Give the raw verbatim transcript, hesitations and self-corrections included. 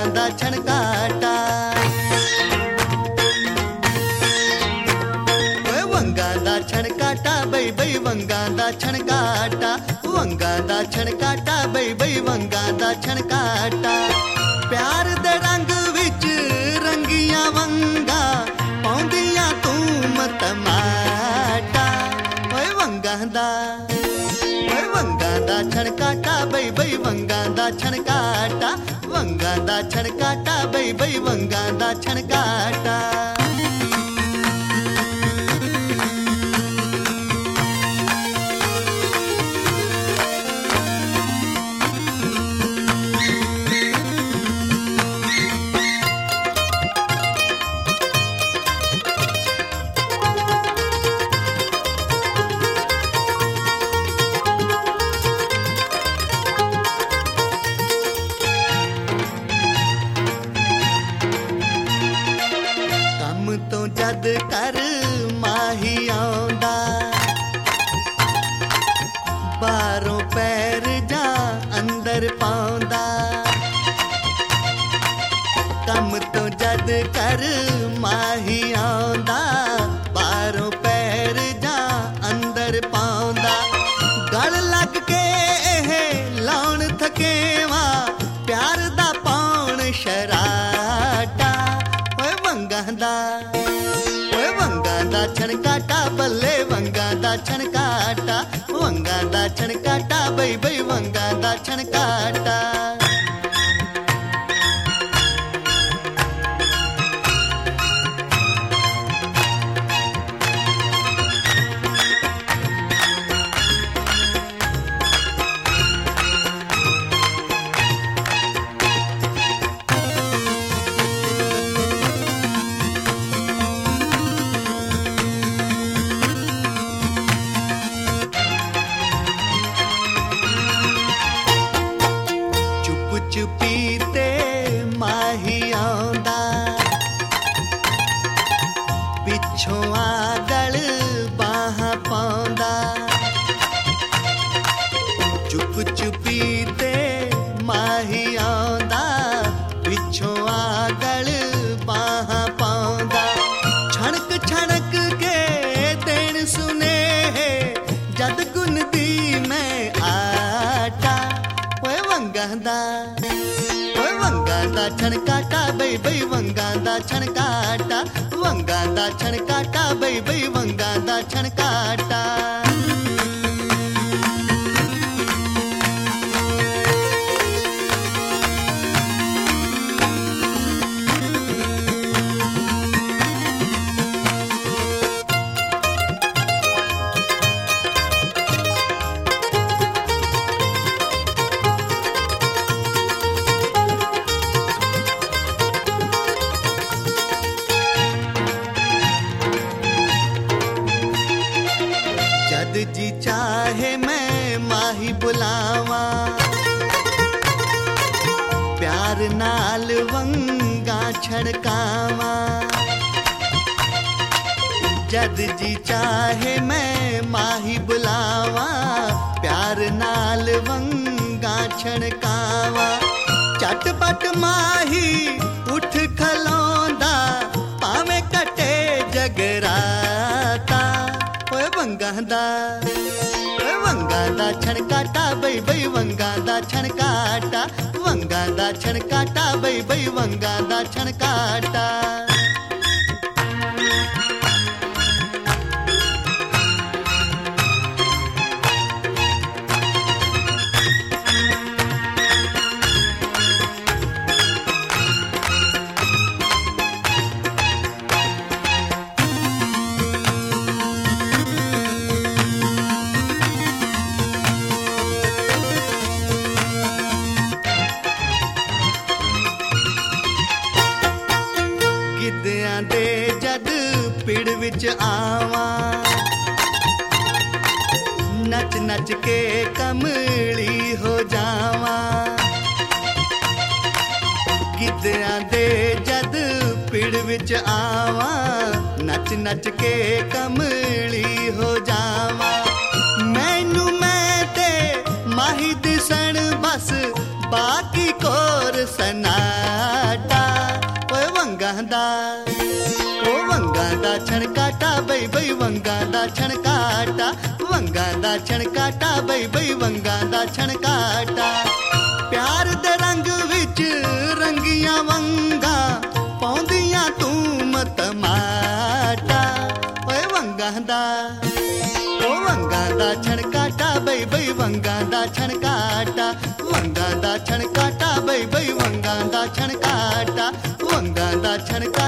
दा छणकाटा। ओए वंगा दा छणकाटा बई बई वंगा दा छणकाटा, वंगा दा छणकाटा बई बई वंगा दा छणकाटा। प्यार दे रंग विच रंगियां वंगा पाउंदियां तू मतमाटा। ओए वंगा दा ओए वंगा दा छणकाटा बई बई वंगा दा छणकाटा, वंगा दा छणकाटा बई बई वंगा दा छणकाटा। तो जद कर माही आउंदा, बारों पैर जा अंदर पाउंदा। कम तो जद कर माही आउंदा, बारों पैर जा अंदर पाउंदा। गल लग के एह लाउण थकेवा प्यार दा पाउण शराटा। ओए वंगा दा ओए वंगा दा छणकाटा बल्ले वंगा दा छणकाटा, वंगा दा छणकाटा बई बई वंगा दा छणकाटा। चुपीते माही आउंदा, पिछों आगल बाह पाउंदा। चुप चुपीते माही आउंदा, पिछों आगल बाह पाउंदा। छणक छणक के देण सुने जद गुन दी मैं आटा। ओए वंगा दा ओए वंगा दा छणकाटा बई बई वंगा दा छणकाटा, वंगा दा छणकाटा बई बई वंगा दा छणकाटा। जद जी चाहे मैं माही बुलावा, प्यार नाल वंगा छड़कावा। जद जी चाहे मैं माही बुलावा, प्यार नाल वंगा छड़कावा। चटपट माही उठ खलोंदा पावे कटे जगराता। ओए वंगा दा ओए वंगा दा छणकाटा बई बई वंगा दा छणकाटा, वंगा दा छणकाटा बई बई वंगा दा छणकाटा। गिद्धियां दे जद पिड़ विच आवा, नच नच के कमली हो जावा। गिद्धियां दे जद पिड़ विच आवा, नच नच के कमली हो जावा। मैनू मैं ते माही दिसण बस बाकी कोर सना। ਬਈ ਵੰਗਾਂ ਦਾ ਛਣਕਾਟਾ ਵੰਗਾਂ ਦਾ ਛਣਕਾਟਾ ਬਈ ਬਈ ਵੰਗਾਂ ਦਾ ਛਣਕਾਟਾ ਪਿਆਰ ਦੇ ਰੰਗ ਵਿੱਚ ਰੰਗੀਆਂ ਵੰਗਾਂ ਪਾਉਂਦੀਆਂ ਤੂੰ ਮਤਮਾਟਾ ਓਏ ਵੰਗਾਂ ਦਾ ਓ ਵੰਗਾਂ ਦਾ ਛਣਕਾਟਾ ਬਈ ਬਈ ਵੰਗਾਂ ਦਾ ਛਣਕਾਟਾ ਵੰਗਾਂ ਦਾ ਛਣਕਾਟਾ ਬਈ ਬਈ ਵੰਗਾਂ ਦਾ ਛਣਕਾਟਾ ਵੰਗਾਂ ਦਾ ਛਣਕਾਟਾ